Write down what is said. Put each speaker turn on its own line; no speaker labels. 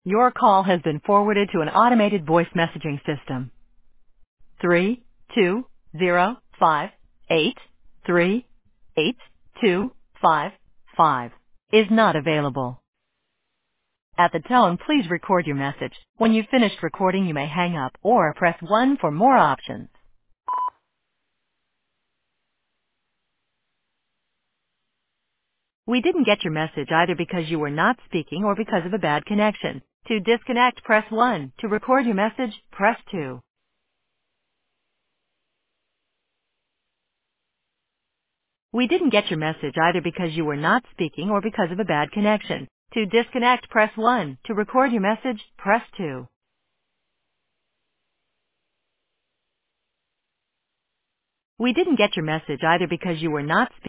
Your call has been forwarded to an automated voice messaging system. 32058382555 is not available. At the tone, please record your message. When you've finished recording, you may hang up or press 1 for more options. We didn't get your message either because you were not speaking or because of a bad connection. To disconnect, press 1. To record your message, press 2. We didn't get your message either because you were not speaking or because of a bad connection. To disconnect, press 1. To record your message, press 2. We didn't get your message either because you were not speaking